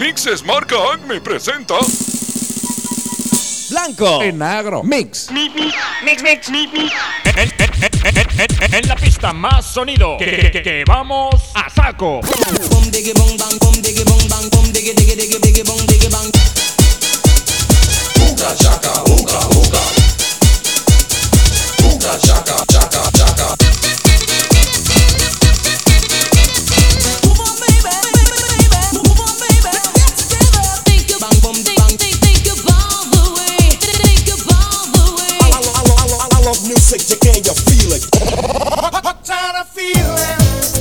Mixes marca Acme presenta Blanco y negro. Mix. En la pista más sonido que vamos a saco. Boom diggy bong bang, boom diggy bong bang, boom diggy diggy diggy diggy bong diggy bang. Hookah chaka, hookah hookah. Hookah chaka chaka chaka. Move on baby, move on baby, get together. Think you bang boom bang, think you all the way, think you all the way. I love music, you can you feel it? What kind of feeling?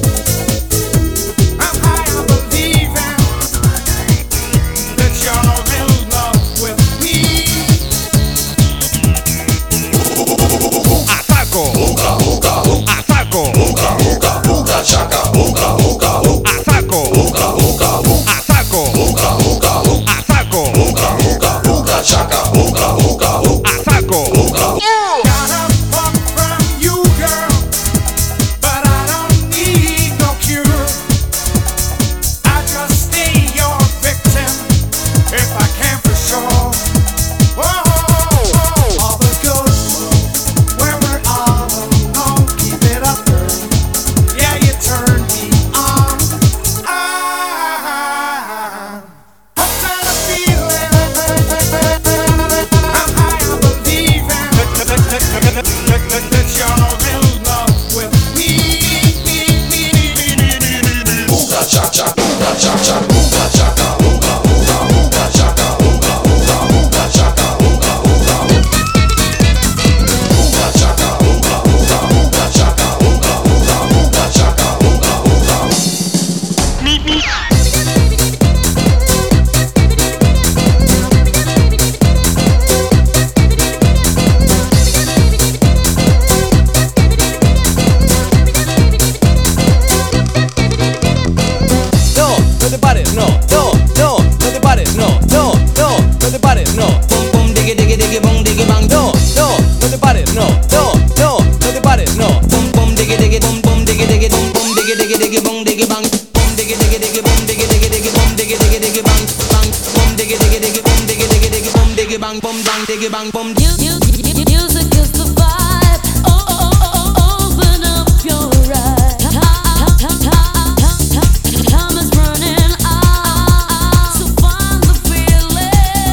I'm high, I'm believing that you're in love with me. A saco. Hookah hookah hookah. A saco. Hookah hookah hookah chaka. Hookah hookah hookah. A saco. Hookah hookah hookah. A saco. Hookah hookah hookah. A saco. Hookah hookah hookah chaka. Hookah hookah hookah. A saco. Hookah. Got a fuck from you, girl, but I don't need no cure. I just stay your victim if I can for sure. Whoa, all the good where we're all alone. Keep it up, girl. Yeah, you turn me on. What kind of feeling? I'm high, I'm believing that you're in love with me. Hookah cha cha. Hookah cha cha. Hookah chaka. Hookah hookah hookah chaka. Hookah hookah hookah chaka. Hookah hookah. Hookah chaka. Hookah hookah hookah chaka. Hookah hookah hookah chaka. Hookah hookah. No te pares, no te pares, no te pares, no. Boom boom diggy diggy diggy bong diggy bang. No te pares, no te pares, no. Boom boom diggy diggy boom boom diggy diggy boom boom diggy diggy diggy bong diggy bang. Boom diggy diggy diggy boom diggy diggy diggy boom diggy diggy diggy bang bang. Boom diggy diggy diggy boom diggy diggy diggy boom diggy bang boom bang diggy bang boom. Music is the vibe. Open up your eyes. Time is running out, so find the feeling.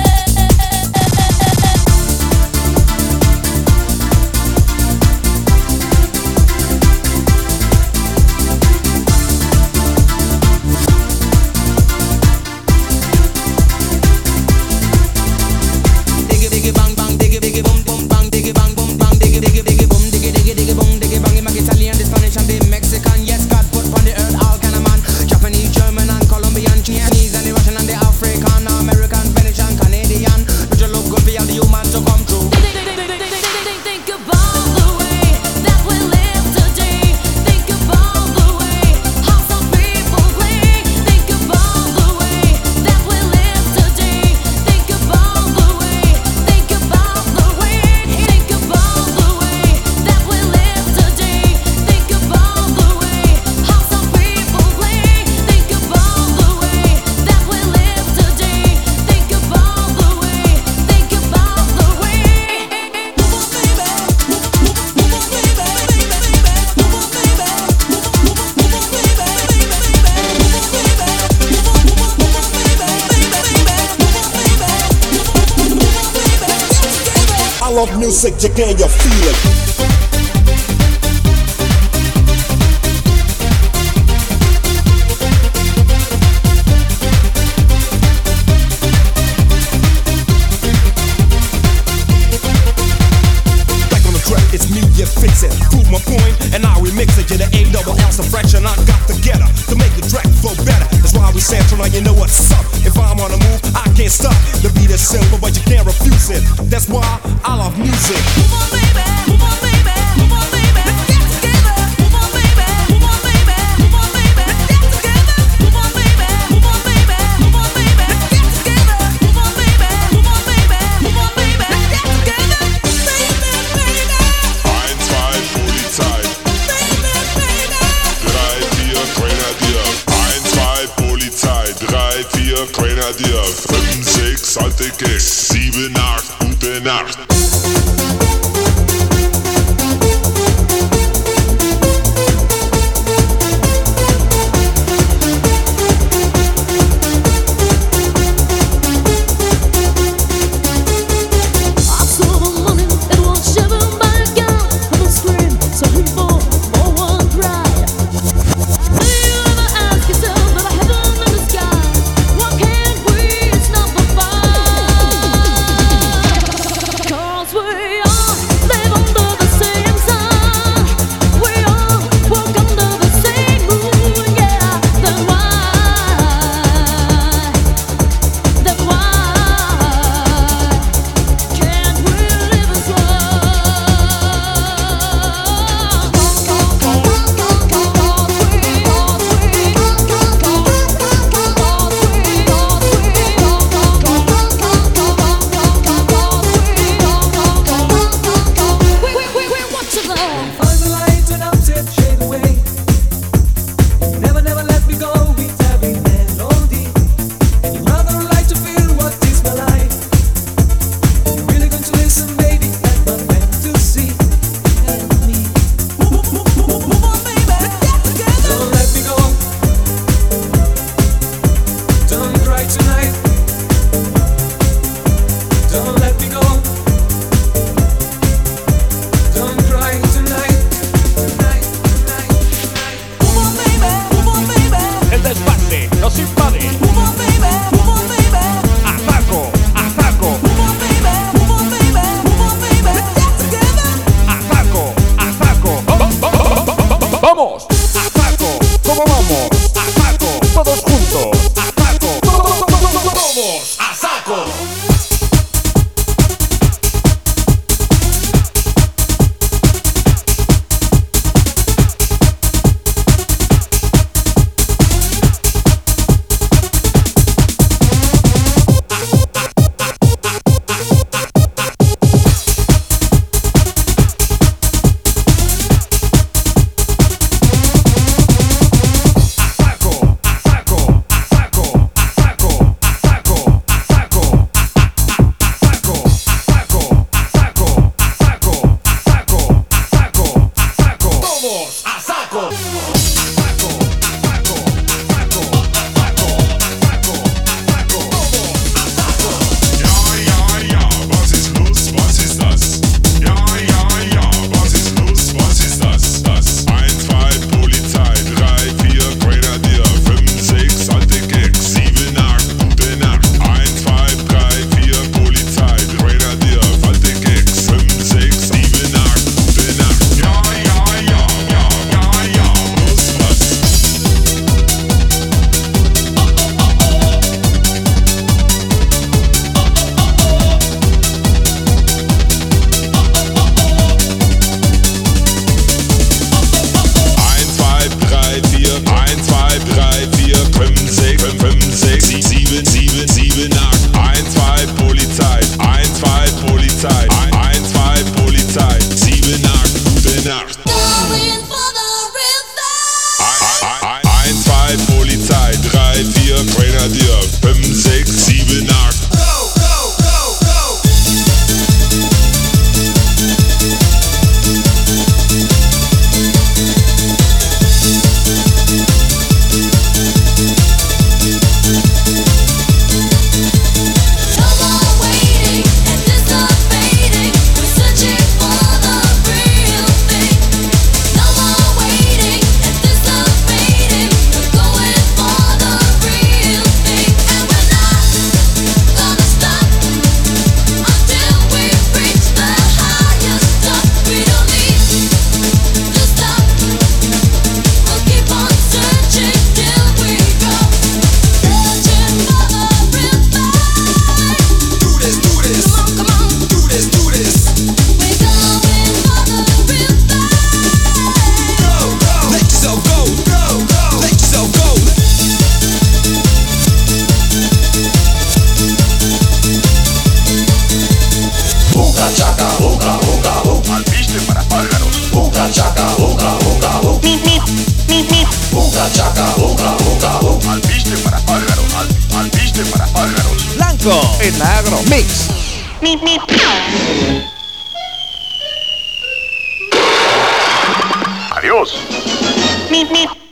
Diggy diggy bang bang diggy diggy boom boom bang diggy bang boom bang diggy diggy diggy boom diggy diggy diggy boom diggy bang. Make Italian, the Spanish and the Mexican. Yes, God put on the earth all kind of man. Japanese, German and Colombian, Chinese and the Russian and the African, American, Spanish and Canadian. But you look good for all the human to come true. Think about the way that we live today. Think about the way how some people play. Think about the way that we live today. Think about the way. Think about the way. Think about the way that we live today. Think about the way how some people play. Think about the way that we live today. Think about the way. Think about the way. I love music, you can you feel it? Back on the track, it's me, you fix it. Prove my point, and I remix it. You're the A-double-L suppression, I got together to make the track flow better. That's why we sample, now you know what's up. If I'm on the move, I can't stop. The beat is simple, but you can't refuse it. That's why I love music. Move on, baby. Move on, baby. Move on, baby. Let's get together. Move on, baby. Move on, baby. Move on, baby. Let's get together. Move on, baby. Move on, baby. Move on, baby. Let's get together. Move on, baby. Move on, baby. Move on, baby. Let's get together. Baby, baby. 1, 2, Polizei. Baby, baby. 3, 4, Grenadier. 1, 2, Polizei. 3, 4, 4, Grenadier, 5, 6, alte Keks, 7, 8, gute Nacht. chocolate para pájaros. Blanco Y negro. Mix. Adiós.